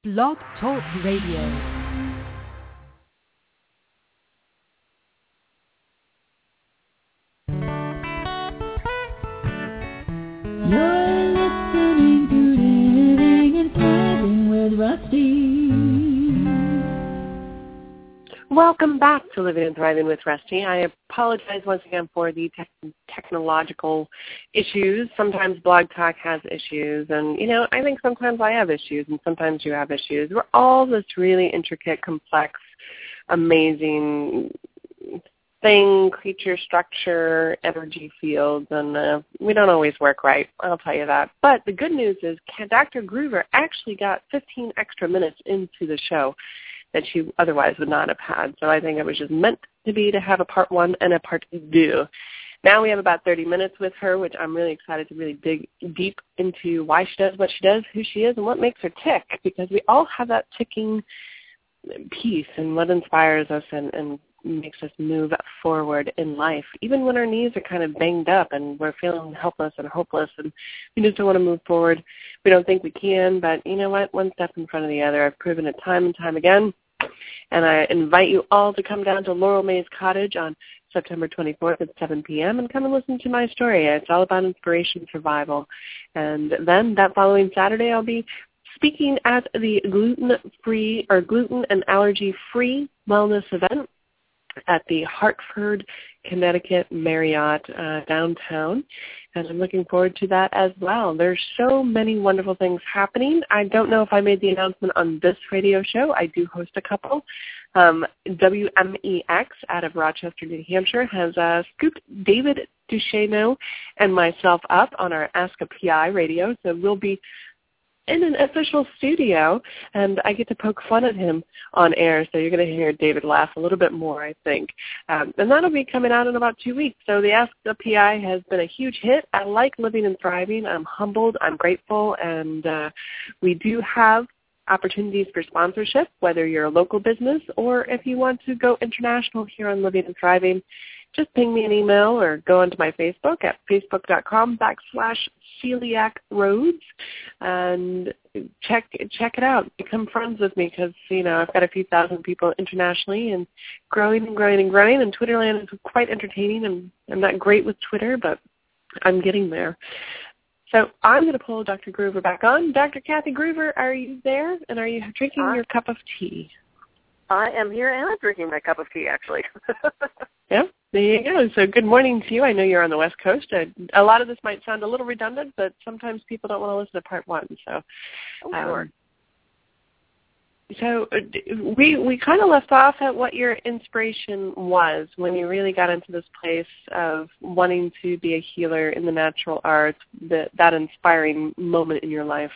Blog Talk Radio. You're listening to Living and Thriving with Rusty. Welcome back to Living and Thriving with Rusty. I apologize once again for the technological issues. Sometimes Blog Talk has issues, and, I think sometimes I have issues, and sometimes you have issues. We're all this really intricate, complex, amazing thing, creature, structure, energy fields, and we don't always work right, I'll tell you that. But the good news is Dr. Groover actually got 15 extra minutes into the show that she otherwise would not have had. So I think it was just meant to be to have a part one and a part two. Now we have about 30 minutes with her, which I'm really excited to really dig deep into why she does what she does, who she is, and what makes her tick, because we all have that ticking piece and what inspires us and makes us move forward in life, even when our knees are kind of banged up and we're feeling helpless and hopeless and we just don't want to move forward. We don't think we can, but you know what? One step in front of the other. I've proven it time and time again. And I invite you all to come down to Laurel Mays Cottage on September 24th at 7 p.m. and come and listen to my story. It's all about inspiration survival. And then that following Saturday, I'll be speaking at the gluten-free or gluten and allergy-free wellness event at the Hartford, Connecticut Marriott downtown, and I'm looking forward to that as well. There's so many wonderful things happening. I don't know if I made the announcement on this radio show. I do host a couple. WMEX out of Rochester, New Hampshire has scooped David Duchesneau and myself up on our Ask a PI radio, so we'll be in an official studio, and I get to poke fun at him on air, so you're going to hear David laugh a little bit more, I think. And that'll be coming out in about 2 weeks. So the Ask the PI has been a huge hit. I like Living and Thriving. I'm humbled. I'm grateful. And we do have opportunities for sponsorship, whether you're a local business or if you want to go international here on Living and Thriving. Just ping me an email or go onto my Facebook at facebook.com/Celiac Rhodes and check it out. Become friends with me because, I've got a few thousand people internationally and growing and growing and growing, and Twitterland is quite entertaining. And I'm not great with Twitter, but I'm getting there. So I'm going to pull Dr. Groover back on. Dr. Kathy Groover, are you there? And are you drinking your cup of tea? I am here, and I'm drinking my cup of tea, actually. Yeah, there you go. So good morning to you. I know you're on the West Coast. A lot of this might sound a little redundant, but sometimes people don't want to listen to part one. So, sure. So we kind of left off at what your inspiration was when you really got into this place of wanting to be a healer in the natural arts, that inspiring moment in your life.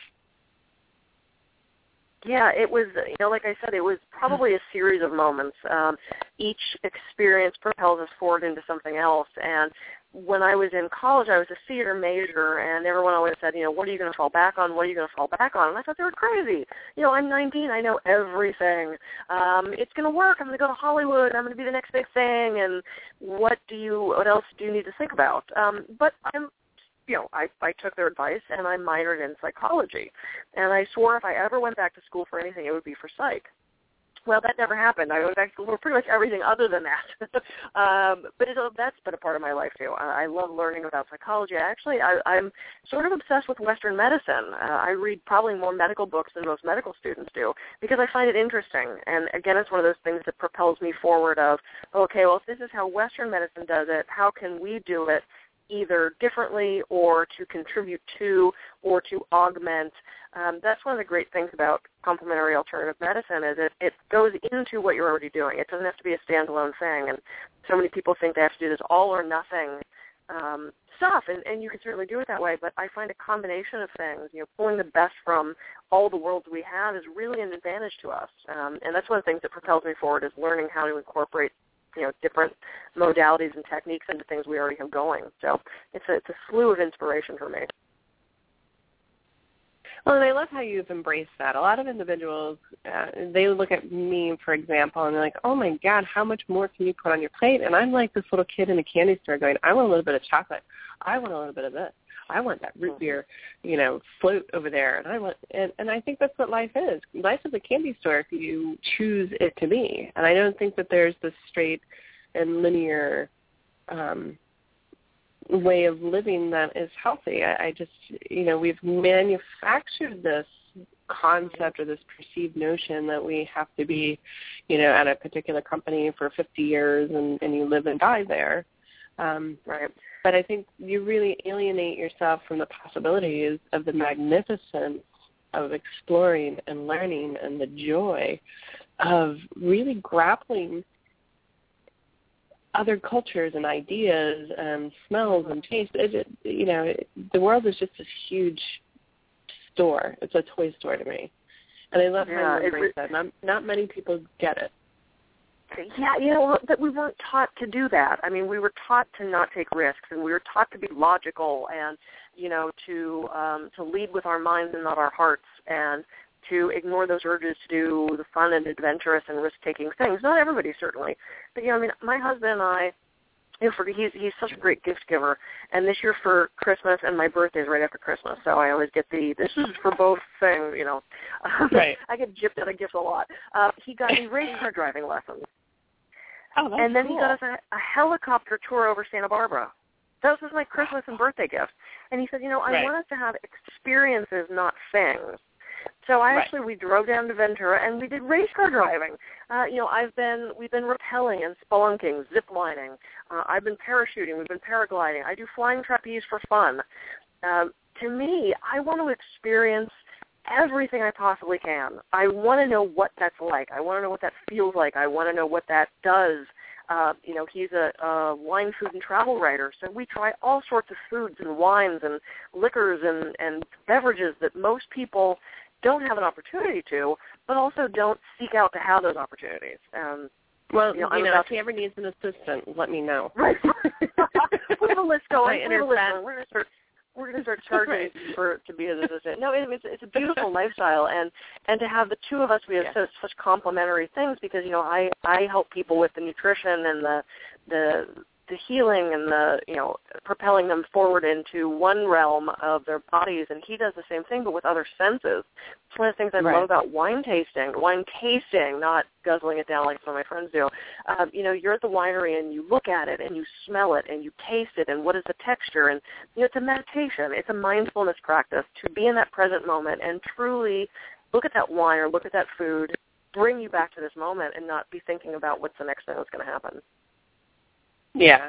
Yeah, it was, like I said, it was probably a series of moments. Each experience propels us forward into something else. And when I was in college, I was a theater major, and everyone always said, what are you going to fall back on? What are you going to fall back on? And I thought they were crazy. I'm 19. I know everything. It's going to work. I'm going to go to Hollywood. I'm going to be the next big thing. And what else do you need to think about? But I took their advice, and I minored in psychology. And I swore if I ever went back to school for anything, it would be for psych. Well, that never happened. I went back to school for pretty much everything other than that. But that's been a part of my life, too. I love learning about psychology. I'm sort of obsessed with Western medicine. I read probably more medical books than most medical students do because I find it interesting. And, again, it's one of those things that propels me forward of, okay, well, if this is how Western medicine does it, how can we do it either differently or to contribute to or to augment? That's one of the great things about complementary alternative medicine is it goes into what you're already doing. It doesn't have to be a standalone thing. And so many people think they have to do this all or nothing stuff, and you can certainly do it that way. But I find a combination of things, pulling the best from all the worlds we have is really an advantage to us. And that's one of the things that propels me forward is learning how to incorporate different modalities and techniques into things we already have going. So it's a slew of inspiration for me. Well, and I love how you've embraced that. A lot of individuals, they look at me, for example, and they're like, oh, my God, how much more can you put on your plate? And I'm like this little kid in a candy store going, I want a little bit of chocolate. I want a little bit of this. I want that root beer, float over there. And I think that's what life is. Life is a candy store if you choose it to be. And I don't think that there's this straight and linear way of living that is healthy. I just, we've manufactured this concept or this perceived notion that we have to be, at a particular company for 50 years and you live and die there. Right. But I think you really alienate yourself from the possibilities of the magnificence of exploring and learning and the joy of really grappling other cultures and ideas and smells and tastes. The world is just this huge store. It's a toy store to me. And I love how you embrace that. Not many people get it. Yeah, but we weren't taught to do that. I mean, we were taught to not take risks, and we were taught to be logical and, to lead with our minds and not our hearts, and to ignore those urges to do the fun and adventurous and risk-taking things. Not everybody, certainly. But, my husband and I, he's such a great gift giver. And this year for Christmas, and my birthday is right after Christmas, so I always get this is for both things, Right. I get gypped out of gifts a lot. He got me race car driving lessons. Oh, that's and then cool. He got us a helicopter tour over Santa Barbara. That was my Christmas and birthday gift. And he said, I want us to have experiences, not things. So we drove down to Ventura and we did race car driving. We've been rappelling and spelunking, zip lining. I've been parachuting. We've been paragliding. I do flying trapeze for fun. To me, I want to experience everything I possibly can. I want to know what that's like. I want to know what that feels like. I want to know what that does. He's a wine, food, and travel writer, so we try all sorts of foods and wines and liquors and beverages that most people don't have an opportunity to, but also don't seek out to have those opportunities. If he ever needs an assistant, let me know. Right. We have a list going. We're going to start charging to be his assistant. No, it's a beautiful lifestyle, and to have the two of us, we have such complementary things because I help people with the nutrition and the healing and the propelling them forward into one realm of their bodies, and he does the same thing but with other senses. It's one of the things I love about wine tasting, not guzzling it down like some of my friends do. You're at the winery and you look at it and you smell it and you taste it and what is the texture, and it's a meditation. It's a mindfulness practice to be in that present moment and truly look at that wine or look at that food, bring you back to this moment and not be thinking about what's the next thing that's going to happen. Yeah,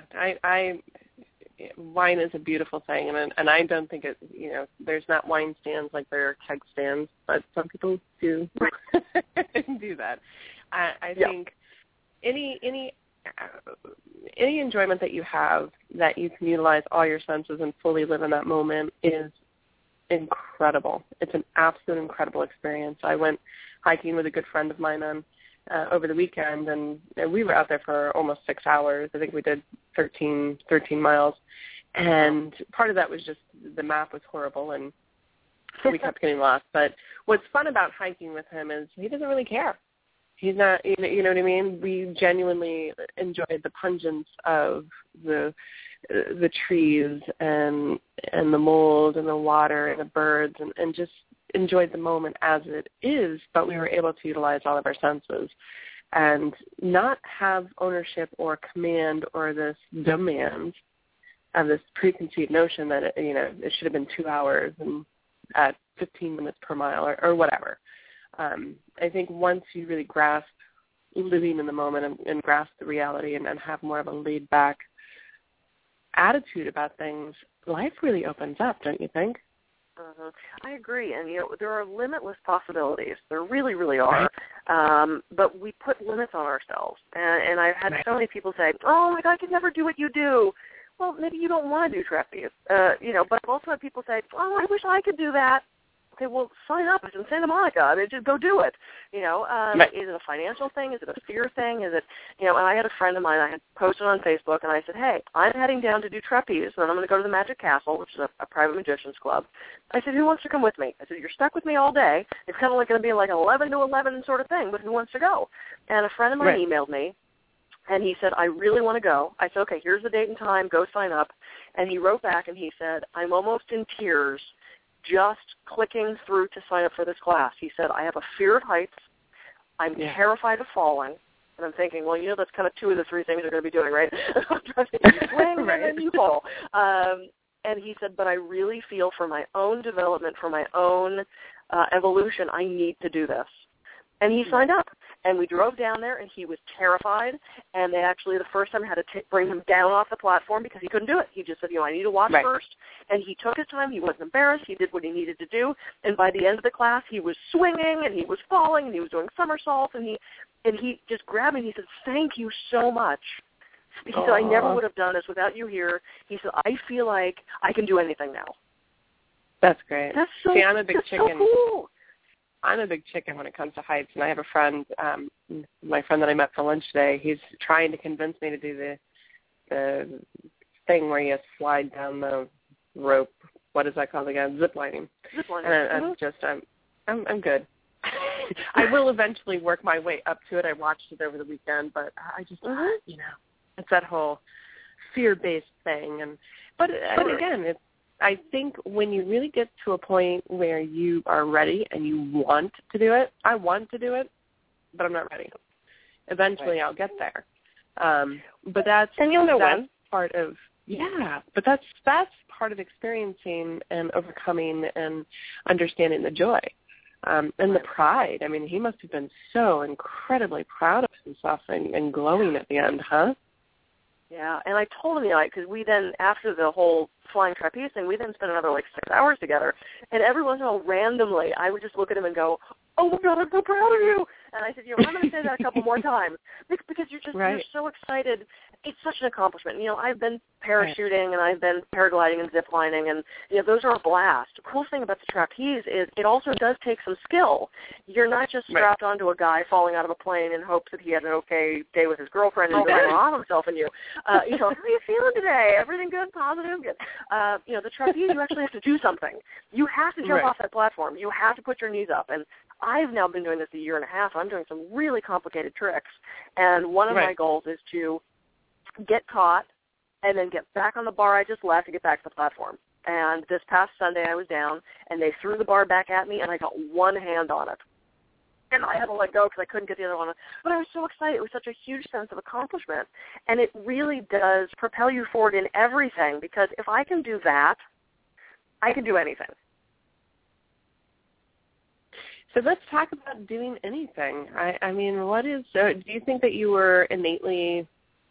wine is a beautiful thing, and I don't think it. There's not wine stands like there are keg stands, but some people do do that. I think any enjoyment that you have that you can utilize all your senses and fully live in that moment is incredible. It's an absolute incredible experience. I went hiking with a good friend of mine over the weekend, and we were out there for almost 6 hours. I think we did 13 miles, and part of that was just the map was horrible, and we kept getting lost. But what's fun about hiking with him is he doesn't really care. He's not, you know what I mean? We genuinely enjoyed the pungence of the trees and the mold and the water and the birds and just enjoyed the moment as it is, but we were able to utilize all of our senses and not have ownership or command or this demand of this preconceived notion that it should have been 2 hours and at 15 minutes per mile or whatever. I think once you really grasp living in the moment and grasp the reality and have more of a laid back attitude about things, life really opens up, don't you think? Mm-hmm. I agree, and there are limitless possibilities. There really, really are. But we put limits on ourselves, and I've had so many people say, "Oh my God, I could never do what you do." Well, maybe you don't want to do trapeze, but I've also had people say, "Oh, I wish I could do that." Okay, well, sign up. It's in Santa Monica. I mean, just go do it. Is it a financial thing? Is it a fear thing? Is it, and I had a friend of mine, I had posted on Facebook, and I said, hey, I'm heading down to do trapeze, and then I'm going to go to the Magic Castle, which is a private magician's club. I said, who wants to come with me? I said, you're stuck with me all day. It's kind of like going to be like an 11 to 11 sort of thing, but who wants to go? And a friend of mine emailed me, And he said, I really want to go. I said, okay, here's the date and time. Go sign up. And he wrote back and he said, I'm almost in tears just clicking through to sign up for this class. He said, I have a fear of heights. I'm terrified of falling. And I'm thinking, well, that's kind of two of the three things you're going to be doing, right? You swing and then you fall. And he said, but I really feel for my own development, for my own evolution, I need to do this. And he signed up. And we drove down there, and he was terrified. And they actually, the first time, had to bring him down off the platform because he couldn't do it. He just said, I need to watch first. And he took his time. He wasn't embarrassed. He did what he needed to do. And by the end of the class, he was swinging, and he was falling, and he was doing somersaults. And he just grabbed me, and he said, thank you so much. He said, I never would have done this without you here. He said, I feel like I can do anything now. That's great. That's so, See, I'm a big chicken. So cool. I'm a big chicken when it comes to heights, and I have a friend, my friend that I met for lunch today, he's trying to convince me to do the thing where you have to slide down the rope. What is that called again? Zip lining. Zip lining. And I'm good. I will eventually work my way up to it. I watched it over the weekend, but I just, it's that whole fear-based thing. But again, I think when you really get to a point where you are ready and you want to do it, I want to do it, but I'm not ready. Eventually I'll get there. But that's part of, but that's part of experiencing and overcoming and understanding the joy and the pride. I mean, he must have been so incredibly proud of himself and glowing at the end, huh? Yeah, and I told him, because we then, after the whole flying trapeze thing, we then spent another 6 hours together. And every once in a while, randomly, I would just look at him and go, oh, my God, I'm so proud of you. And I said, I'm going to say that a couple more times because you're so excited. It's such an accomplishment. I've been parachuting and I've been paragliding and ziplining, and those are a blast. The cool thing about the trapeze is it also does take some skill. You're not just strapped onto a guy falling out of a plane in hopes that he had an okay day with his girlfriend and doesn't harm himself and you. How are you feeling today? Everything good? Positive? Good. The trapeze, you actually have to do something. You have to jump off that platform. You have to put your knees up. And I've now been doing this a year and a half. I'm doing some really complicated tricks. And one of my goals is to get caught and then get back on the bar I just left and get back to the platform. And this past Sunday I was down, and they threw the bar back at me, and I got one hand on it. And I had to let go because I couldn't get the other one. But I was so excited. It was such a huge sense of accomplishment. And it really does propel you forward in everything, because if I can do that, I can do anything. So let's talk about doing anything. I mean, do you think that you were innately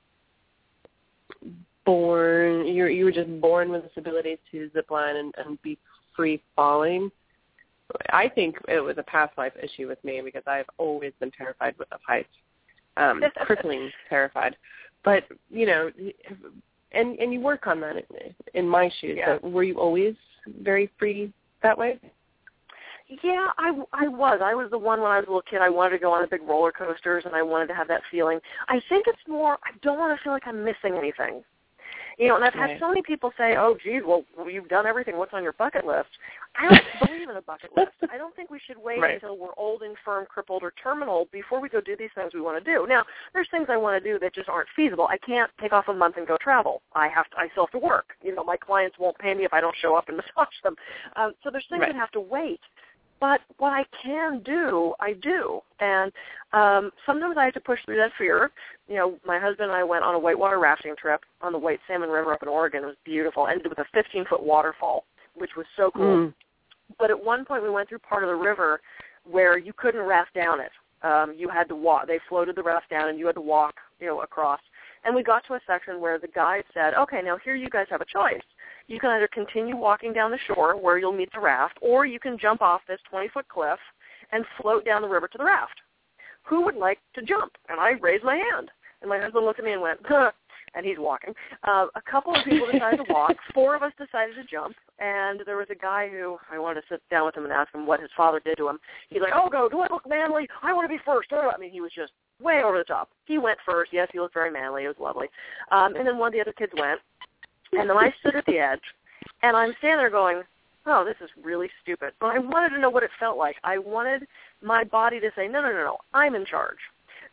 born, you were just born with this ability to zip line and be free falling? I think it was a past life issue with me because I've always been terrified of heights, crippling terrified. But, and you work on that in my shoes. Yeah. So were you always very free that way? Yeah, I was. I was the one when I was a little kid. I wanted to go on the big roller coasters, and I wanted to have that feeling. I think it's more, I don't want to feel like I'm missing anything. And I've had so many people say, oh, geez, well, you've done everything. What's on your bucket list? I don't believe in a bucket list. I don't think we should wait until we're old, infirm, crippled, or terminal before we go do these things we want to do. Now, there's things I want to do that just aren't feasible. I can't take off a month and go travel. I still have to work. My clients won't pay me if I don't show up and massage them. So there's things that have to wait. But what I can do, I do. And sometimes I have to push through that fear. My husband and I went on a whitewater rafting trip on the White Salmon River up in Oregon. It was beautiful. Ended with a 15-foot waterfall, which was so cool. But at one point we went through part of the river where you couldn't raft down it. You had to walk. They floated the raft down, and you had to walk, across. And we got to a section where the guide said, okay, now here you guys have a choice. You can either continue walking down the shore where you'll meet the raft, or you can jump off this 20-foot cliff and float down the river to the raft. Who would like to jump? And I raised my hand. And my husband looked at me and went, huh, and he's walking. A couple of people decided to walk. 4 of us decided to jump. And there was a guy who I wanted to sit down with him and ask him what his father did to him. He's like, oh, do I look manly? I want to be first. I mean, he was just way over the top. He went first. Yes, he looked very manly. It was lovely. And then one of the other kids went. And then I stood at the edge, and I'm standing there going, oh, this is really stupid. But I wanted to know what it felt like. I wanted my body to say, no, I'm in charge.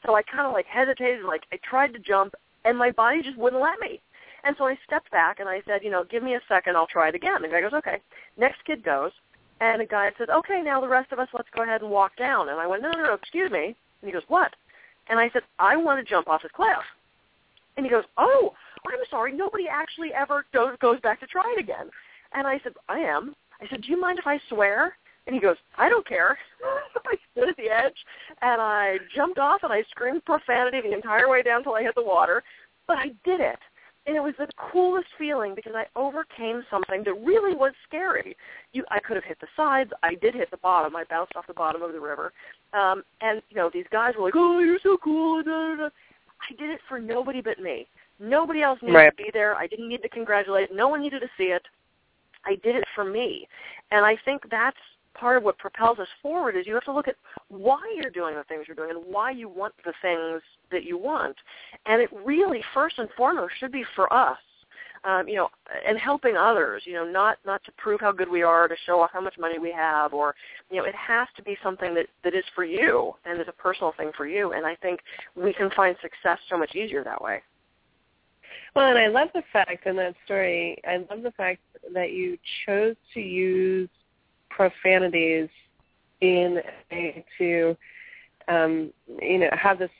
So I kind of like hesitated, like I tried to jump, and my body just wouldn't let me. And so I stepped back and I said, give me a second, I'll try it again. The guy goes, okay. Next kid goes, and the guy says, okay, now the rest of us, let's go ahead and walk down. And I went, no, excuse me. And he goes, what? And I said, I want to jump off this cliff. And he goes, oh, I'm sorry, nobody actually ever goes back to try it again. And I said, I am. I said, do you mind if I swear? And he goes, I don't care. I stood at the edge, and I jumped off, and I screamed profanity the entire way down until I hit the water. But I did it. And it was the coolest feeling because I overcame something that really was scary. I could have hit the sides. I did hit the bottom. I bounced off the bottom of the river. And these guys were like, oh, you're so cool. I did it for nobody but me. Nobody else needed to be there. I didn't need to congratulate. No one needed to see it. I did it for me. And I think that's part of what propels us forward is you have to look at why you're doing the things you're doing and why you want the things that you want. And it really, first and foremost, should be for us, and helping others, not to prove how good we are, to show off how much money we have, or, it has to be something that is for you and is a personal thing for you. And I think we can find success so much easier that way. Well, and I love the fact in that story, that you chose to use profanities in to have this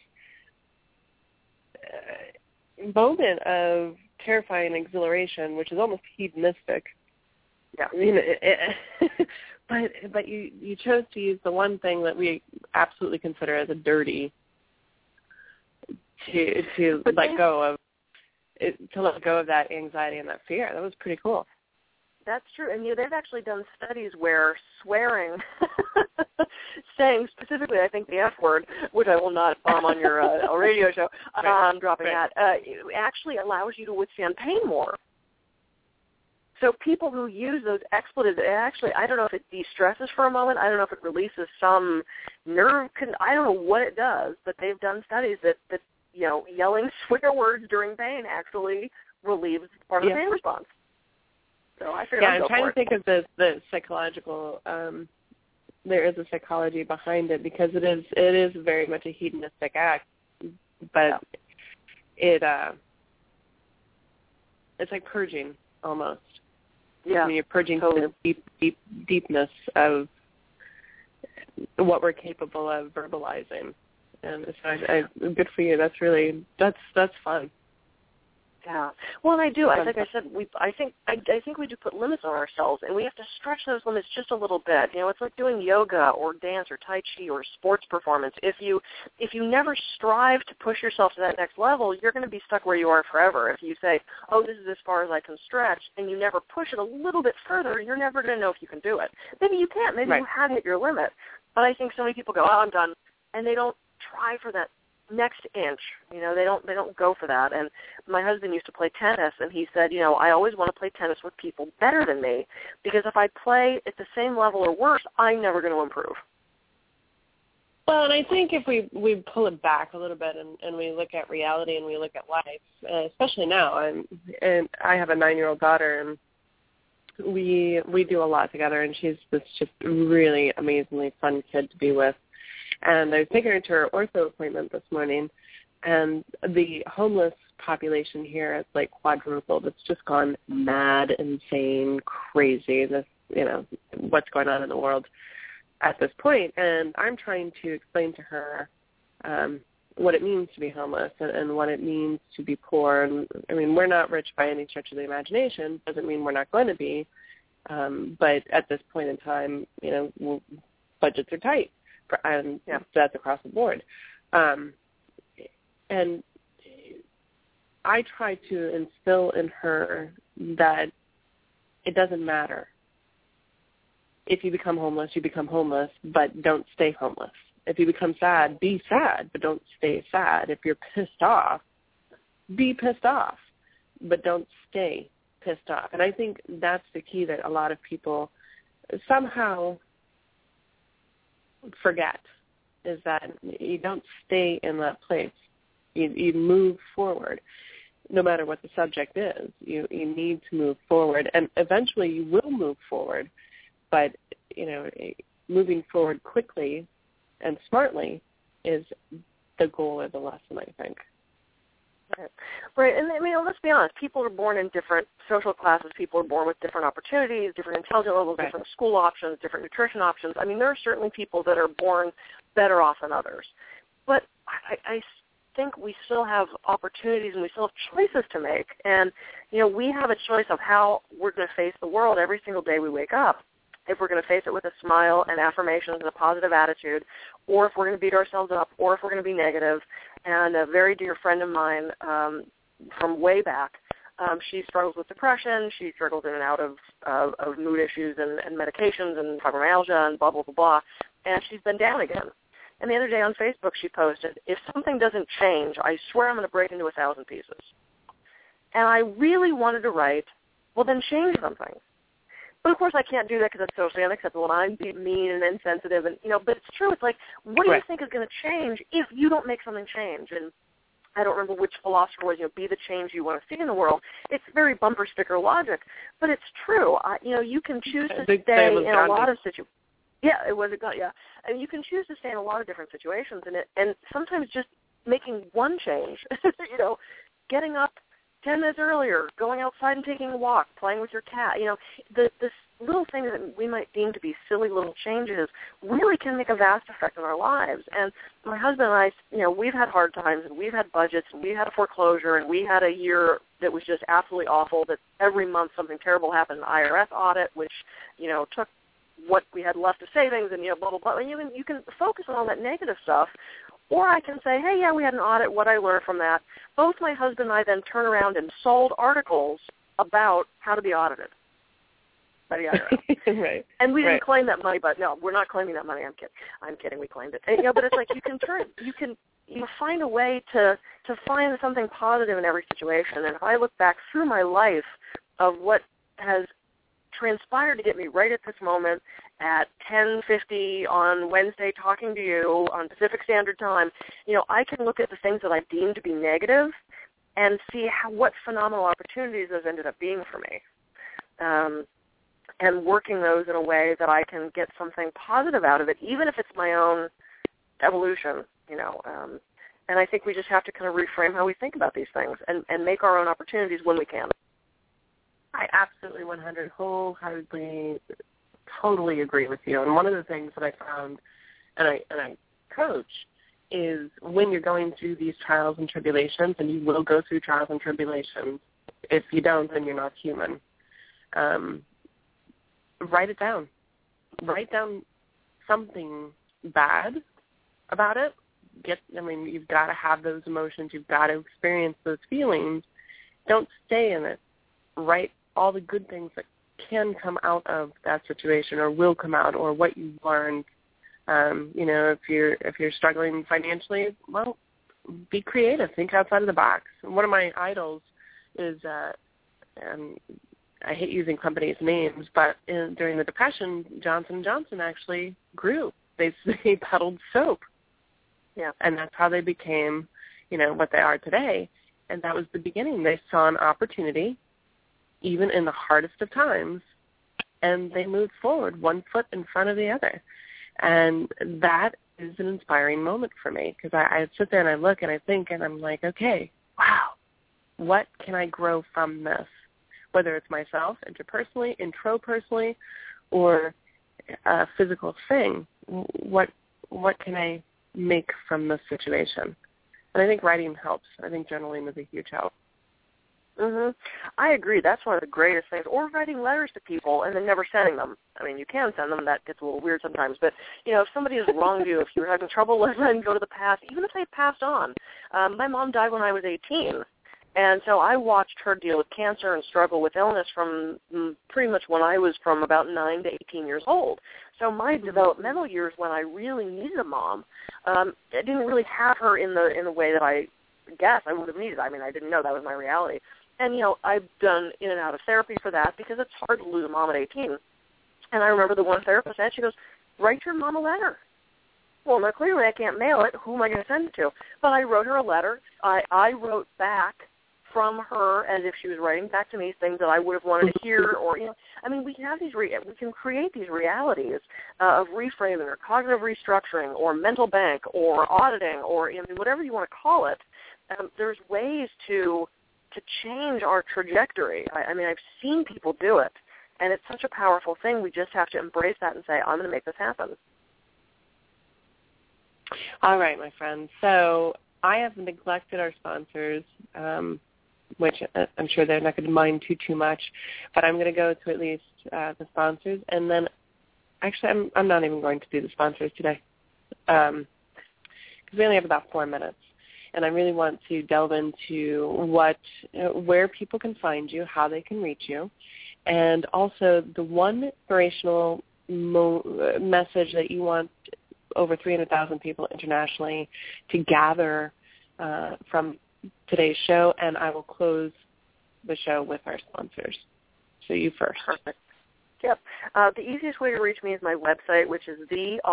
moment of terrifying exhilaration, which is almost hedonistic. Yeah. But you chose to use the one thing that we absolutely consider as a dirty to let go of that anxiety and that fear. That was pretty cool. That's true. And they've actually done studies where swearing, saying specifically, I think, the F word, which I will not bomb on your radio show, I'm dropping that, actually allows you to withstand pain more. So people who use those expletives, I don't know if it de-stresses for a moment. I don't know if it releases some nerve. I don't know what it does, but they've done studies that yelling swear words during pain actually relieves part of the pain response. So I figured I'm trying to think of the psychological. There is a psychology behind it because it is very much a hedonistic act, but it's like purging almost. Yeah, you're purging the deepness of what we're capable of verbalizing, and so good for you. That's fun. Yeah. Well, and I do. Like I said, I think we do put limits on ourselves, and we have to stretch those limits just a little bit. It's like doing yoga or dance or tai chi or sports performance. If you never strive to push yourself to that next level, you're going to be stuck where you are forever. If you say, oh, this is as far as I can stretch, and you never push it a little bit further, you're never going to know if you can do it. Maybe you can't. Maybe you have hit your limit. But I think so many people go, oh, I'm done, and they don't try for that next inch. They don't go for that. And my husband used to play tennis, and he said, I always want to play tennis with people better than me, because if I play at the same level or worse, I'm never going to improve. Well, and I think if we pull it back a little bit and we look at reality and we look at life, especially now, and I have a 9-year-old daughter, and we do a lot together, and she's this just really amazingly fun kid to be with. And I was taking her to her ortho appointment this morning, and the homeless population here has like quadrupled. It's just gone mad, insane, crazy. This, what's going on in the world at this point. And I'm trying to explain to her what it means to be homeless and what it means to be poor. And I mean, we're not rich by any stretch of the imagination. Doesn't mean we're not going to be. But at this point in time, budgets are tight. And that's across the board. And I try to instill in her that it doesn't matter. If you become homeless, you become homeless, but don't stay homeless. If you become sad, be sad, but don't stay sad. If you're pissed off, be pissed off, but don't stay pissed off. And I think that's the key that a lot of people somehow forget, is that you don't stay in that place. You move forward, no matter what the subject is. You need to move forward, and eventually you will move forward. But moving forward quickly and smartly is the goal or the lesson, I think. Right, and I mean, let's be honest. People are born in different social classes. People are born with different opportunities, different intelligence levels, Right. different school options, different nutrition options. I mean, there are certainly people that are born better off than others. But I think we still have opportunities and we still have choices to make. And, we have a choice of how we're going to face the world every single day we wake up. If we're going to face it with a smile and affirmations and a positive attitude, or if we're going to beat ourselves up, or if we're going to be negative. And a very dear friend of mine from way back, she struggles with depression. She struggles in and out of mood issues and medications and fibromyalgia and blah, blah, blah, blah. And she's been down again. And the other day on Facebook she posted, if something doesn't change, I swear I'm going to break into 1,000 pieces. And I really wanted to write, well, then change something. But, of course, I can't do that because it's socially unacceptable, and I'm being mean and insensitive. And but it's true. It's like, what do you think is going to change if you don't make something change? And I don't remember which philosopher was, be the change you want to see in the world. It's very bumper sticker logic, but it's true. You can choose to stay in a lot of situations. Yeah, it was a gut. Yeah, and you can choose to stay in a lot of different situations, and sometimes just making one change. Getting up 10 minutes earlier, going outside and taking a walk, playing with your cat. The little things that we might deem to be silly little changes really can make a vast effect on our lives. And my husband and I, we've had hard times, and we've had budgets, and we had a foreclosure, and we had a year that was just absolutely awful, that every month something terrible happened, an IRS audit, which, took what we had left of savings and, blah, blah, blah. And you can focus on all that negative stuff. Or I can say, hey, yeah, we had an audit, what I learned from that. Both my husband and I then turn around and sold articles about how to be audited by the IRS. Right. And we didn't claim that money, but no, we're not claiming that money. I'm kidding. We claimed it. But it's like you find a way to find something positive in every situation. And if I look back through my life of what has transpired to get me right at this moment at 10:50 on Wednesday talking to you on Pacific Standard Time, I can look at the things that I deem to be negative and see what phenomenal opportunities those ended up being for me, and working those in a way that I can get something positive out of it, even if it's my own evolution, and I think we just have to kind of reframe how we think about these things and make our own opportunities when we can. I absolutely 100 wholeheartedly, totally agree with you. And one of the things that I found, and I coach, is when you're going through these trials and tribulations, and you will go through trials and tribulations. If you don't, then you're not human. Write it down. Write down something bad about it. You've got to have those emotions. You've got to experience those feelings. Don't stay in it. Write all the good things that can come out of that situation, or will come out, or what you've learned. If you're struggling financially, well, be creative. Think outside of the box. And one of my idols is, and I hate using companies' names, but during the Depression, Johnson & Johnson actually grew. They peddled soap. Yeah. And that's how they became, what they are today. And that was the beginning. They saw an opportunity, even in the hardest of times, and they moved forward, one foot in front of the other. And that is an inspiring moment for me, because I sit there and I look and I think, and I'm like, okay, wow, what can I grow from this? Whether it's myself, intrapersonally, or a physical thing, what can I make from this situation? And I think writing helps. I think journaling is a huge help. I agree. That's one of the greatest things. Or writing letters to people and then never sending them. I mean, you can send them. That gets a little weird sometimes. But, if somebody has wronged you, if you're having trouble, let them go to the past, even if they passed on. My mom died when I was 18. And so I watched her deal with cancer and struggle with illness from pretty much when I was from about 9 to 18 years old. So my developmental years, when I really needed a mom, I didn't really have her in the way that I guess I would have needed. I mean, I didn't know that was my reality. And, I've done in and out of therapy for that, because it's hard to lose a mom at 18. And I remember the one therapist said, she goes, write your mom a letter. Well, now clearly I can't mail it. Who am I going to send it to? But I wrote her a letter. I wrote back from her as if she was writing back to me things that I would have wanted to hear, or we can have these. We can create these realities of reframing or cognitive restructuring or mental bank or auditing or whatever you want to call it. There's ways to change our trajectory. I've seen people do it, and it's such a powerful thing. We just have to embrace that and say, I'm going to make this happen. All right, my friends. So I have neglected our sponsors, which I'm sure they're not going to mind too much, but I'm going to go to at least the sponsors, and then actually I'm not even going to do the sponsors today because we only have about 4 minutes, and I really want to delve into where people can find you, how they can reach you, and also the one inspirational message that you want over 300,000 people internationally to gather from today's show, and I will close the show with our sponsors. So you first. Perfect. Yep. The easiest way to reach me is my website, which is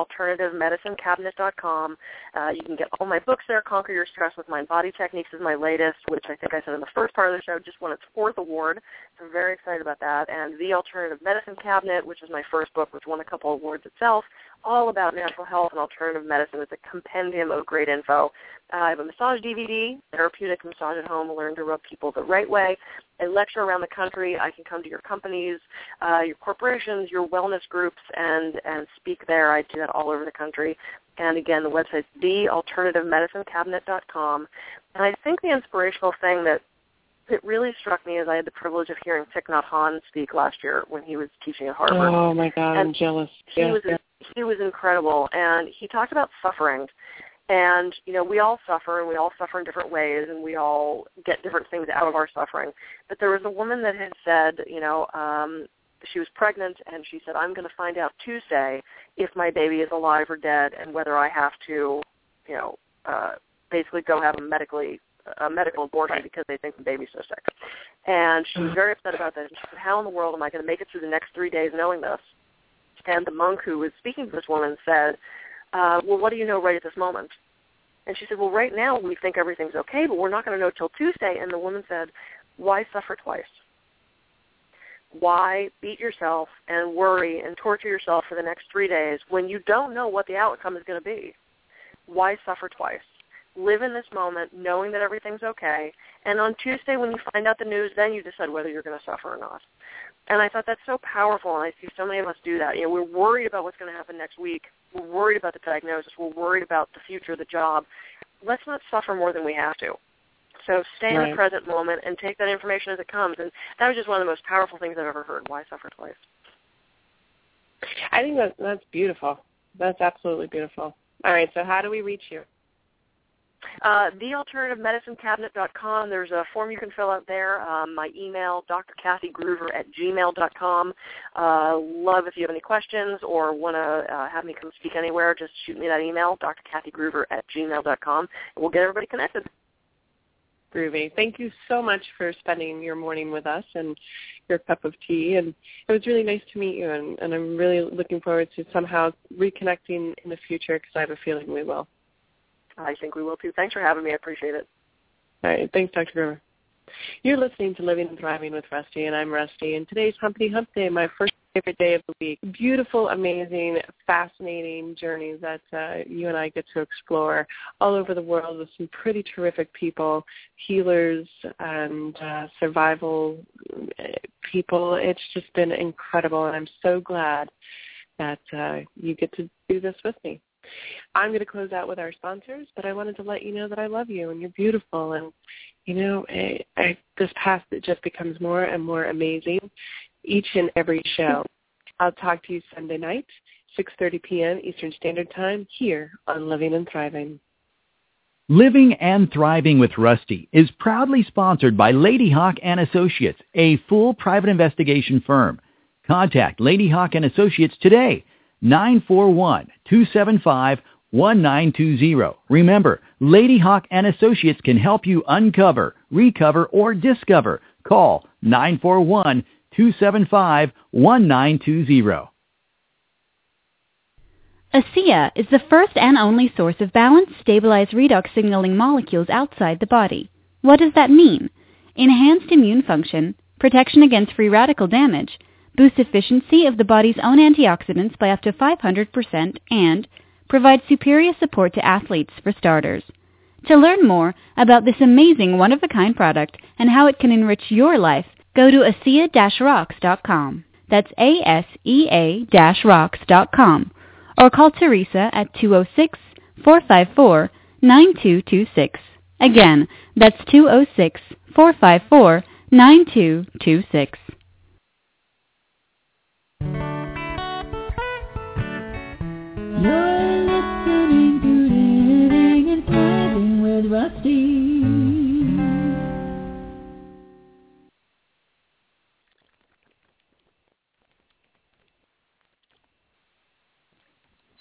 thealternativemedicinecabinet.com. You can get all my books there. Conquer Your Stress with Mind Body Techniques is my latest, which I think I said in the first part of the show, just won its 4th award. So I'm very excited about that. And The Alternative Medicine Cabinet, which is my first book, which won a couple awards itself, all about natural health and alternative medicine. It's a compendium of great info. I have a massage DVD, Therapeutic Massage at Home, Learn to Rub People the Right Way. I lecture around the country. I can come to your companies, your corporations, your wellness groups, and speak there. I do that all over the country. And again, the website's thealternativemedicinecabinet.com. And I think the inspirational thing that really struck me is I had the privilege of hearing Thich Nhat Hanh speak last year when he was teaching at Harvard. Oh, my God, I'm jealous. He was incredible, and he talked about suffering. And, we all suffer, and we all suffer in different ways, and we all get different things out of our suffering. But there was a woman that had said, she was pregnant, and she said, I'm going to find out Tuesday if my baby is alive or dead and whether I have to, basically go have a medical abortion because they think the baby's so sick. And she was very upset about that. And she said, how in the world am I going to make it through the next 3 days knowing this? And the monk who was speaking to this woman said, well, what do you know right at this moment? And she said, well, right now we think everything's okay, but we're not going to know till Tuesday. And the woman said, why suffer twice? Why beat yourself and worry and torture yourself for the next 3 days when you don't know what the outcome is going to be? Why suffer twice? Live in this moment knowing that everything's okay, and on Tuesday when you find out the news, then you decide whether you're going to suffer or not. And I thought that's so powerful, and I see so many of us do that. We're worried about what's going to happen next week. We're worried about the diagnosis. We're worried about the future of the job. Let's not suffer more than we have to. So stay in the present moment and take that information as it comes. And that was just one of the most powerful things I've ever heard. Why suffer twice? I think that's beautiful. That's absolutely beautiful. All right, so how do we reach you? TheAlternativeMedicineCabinet.com. There's a form you can fill out there. My email, drkathygroover@gmail.com. Love if you have any questions or want to have me come speak anywhere, just shoot me that email, drkathygroover@gmail.com, and we'll get everybody connected. Groovy. Thank you so much for spending your morning with us and your cup of tea. And it was really nice to meet you, and I'm really looking forward to somehow reconnecting in the future because I have a feeling we will. I think we will, too. Thanks for having me. I appreciate it. All right. Thanks, Dr. Grover. You're listening to Living and Thriving with Rusty, and I'm Rusty. And today's Humpty Hump Day, my first favorite day of the week. Beautiful, amazing, fascinating journeys that you and I get to explore all over the world with some pretty terrific people, healers and survival people. It's just been incredible, and I'm so glad that you get to do this with me. I'm going to close out with our sponsors, but I wanted to let you know that I love you and you're beautiful. And, this path that just becomes more and more amazing each and every show. I'll talk to you Sunday night, 6:30 p.m. Eastern Standard Time, here on Living and Thriving. Living and Thriving with Rusty is proudly sponsored by Lady Hawk & Associates, a full private investigation firm. Contact Lady Hawk & Associates today. 941-275-1920. Remember, Lady Hawk & Associates can help you uncover, recover, or discover. Call 941-275-1920. ASEA is the first and only source of balanced, stabilized redox signaling molecules outside the body. What does that mean? enhanced immune function, protection against free radical damage, boosts efficiency of the body's own antioxidants by up to 500%, and provides superior support to athletes, for starters. To learn more about this amazing one-of-a-kind product and how it can enrich your life, go to ASEA-Rocks.com. That's ASEA-Rocks.com. Or call Teresa at 206-454-9226. Again, that's 206-454-9226. You're listening to Living and Thriving with Rusty.